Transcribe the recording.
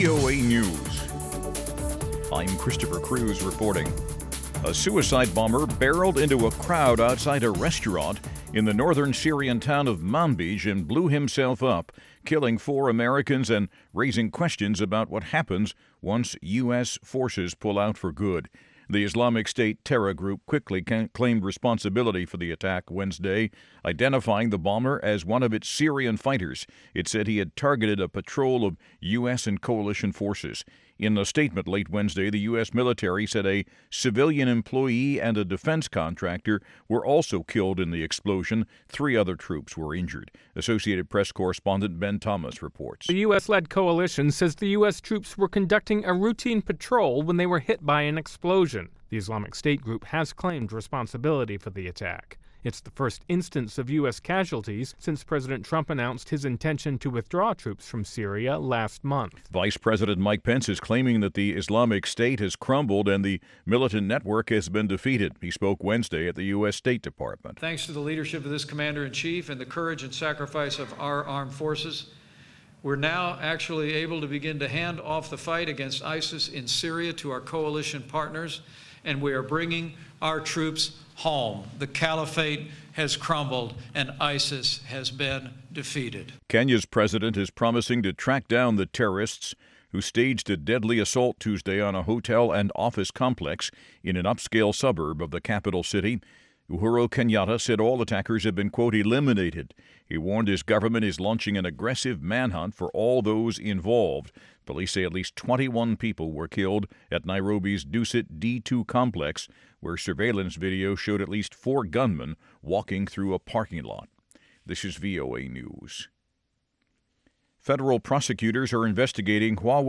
VOA News. I'm Christopher Cruz reporting. A suicide bomber barreled into a crowd outside a restaurant in the northern Syrian town of Manbij and blew himself up, killing 4 Americans and raising questions about what happens once U.S. forces pull out for good. The Islamic State terror group quickly claimed responsibility for the attack Wednesday, identifying the bomber as one of its Syrian fighters. It said he had targeted a patrol of U.S. and coalition forces. In a statement late Wednesday, the U.S. military said a civilian employee and a defense contractor were also killed in the explosion. 3 other troops were injured. Associated Press correspondent Ben Thomas reports. The U.S.-led coalition says the U.S. troops were conducting a routine patrol when they were hit by an explosion. The Islamic State group has claimed responsibility for the attack. It's the first instance of U.S. casualties since President Trump announced his intention to withdraw troops from Syria last month. Vice President Mike Pence is claiming that the Islamic State has crumbled and the militant network has been defeated. He spoke Wednesday at the U.S. State Department. Thanks to the leadership of this commander-in-chief and the courage and sacrifice of our armed forces, we're now actually able to begin to hand off the fight against ISIS in Syria to our coalition partners, and we are bringing our troops home. The caliphate has crumbled and ISIS has been defeated. Kenya's president is promising to track down the terrorists who staged a deadly assault Tuesday on a hotel and office complex in an upscale suburb of the capital city. Uhuru Kenyatta said all attackers have been, quote, eliminated. He warned his government is launching an aggressive manhunt for all those involved. Police say at least 21 people were killed at Nairobi's Dusit D2 complex, where surveillance video showed at least 4 gunmen walking through a parking lot. This is VOA News. Federal prosecutors are investigating Huawei